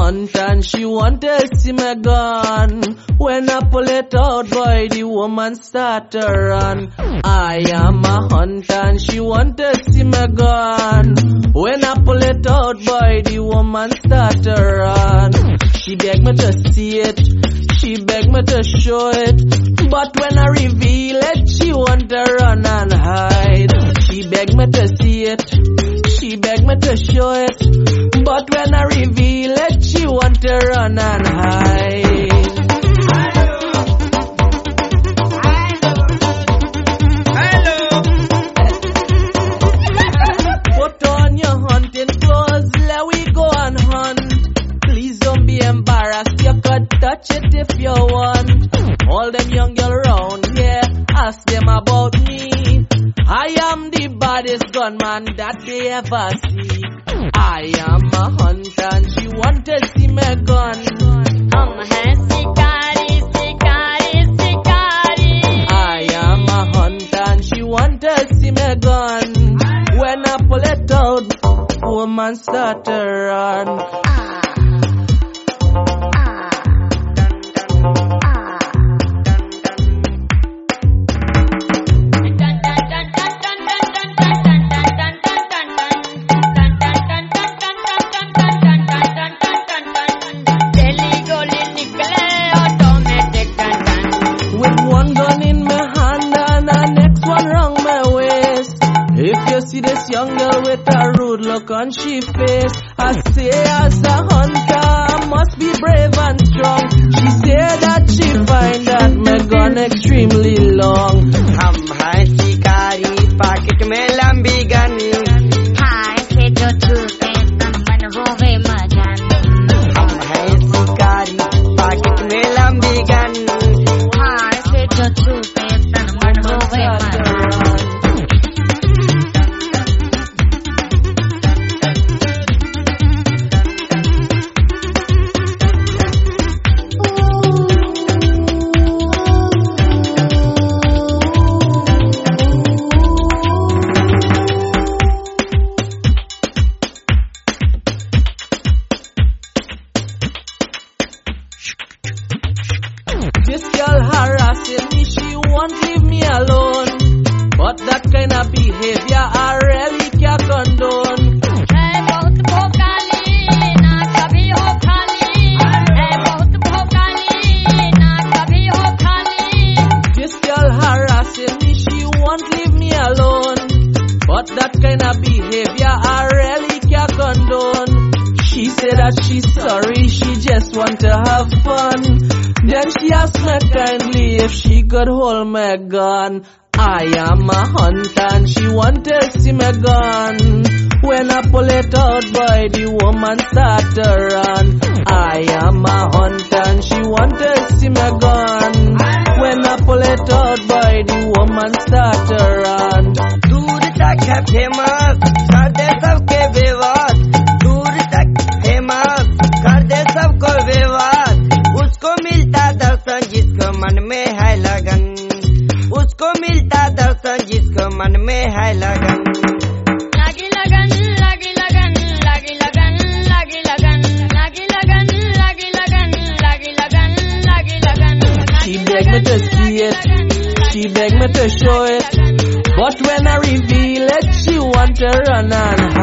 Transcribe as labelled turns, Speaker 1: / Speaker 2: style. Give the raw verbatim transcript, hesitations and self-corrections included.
Speaker 1: hunt and she want to see me gun. When I pull it out, boy, the woman start to run. I am a hunt and she want to see me gun. When I pull it out, boy, the woman start to run. She beg me to see it, she beg me to show it, but when I reveal it, she want to run and hide. She beg me to see it, she beg me to show it, but when I reveal it, she want to run and hide. Put on your hunting clothes, let we go and hunt. Please don't be embarrassed, you could touch it if you want. All them young girls round here, ask them about me. I am the baddest gunman that they ever see. I am a hunter and she want to see me gun.
Speaker 2: हम हैं शिकारी शिकारी शिकारी.
Speaker 1: I am a hunter and she want to see me gun. When I pull it out, woman start to run. See this young girl with a rude look on she face. I say as a hunter, I must be brave and strong. She say that she find that my gun extremely long.
Speaker 3: हम हैं शिकारी, packet में लंबी gun.
Speaker 2: हाय से जो छूटे तन मन होवे मगन.
Speaker 3: हम हैं शिकारी, पाकिट में लंबी गन.
Speaker 2: हाय से जो छूटे तन मन होवे मगन.
Speaker 1: This girl harassing me, she won't leave me alone. But that kind of behavior I really can't condone.
Speaker 2: है बहुत भोकाली, ना कभी हो खाली. है बहुत भोकाली, ना कभी हो खाली.
Speaker 1: This girl harassing me, she won't leave me alone. But that kind of behavior I really can't condone. She said that she's sorry, she just want to have fun. Then she asked me kindly if she could hold my gun. I am a hunter and she want to see my gun. When I pull it out, boy, the woman start to run. I am a hunter and she want to see my gun. When I pull it out, boy, the woman start to run.
Speaker 3: दूर तक है famous, कर दे सबके विवाद. दूर तक famous, कर दे सबको विवाद. उसको मिलता दर्शन जिसको मन में है लगन. उसको मिलता दर्शन जिसको मन में है लगन.
Speaker 2: लागी लगन, लागी लगन, लागी लगन, लागी लगन, लागी लगन, लागी लगन, लागी लगन, लागी लगन.
Speaker 1: She beg me to see it, she beg me to show it, but when I reveal it, she want to run and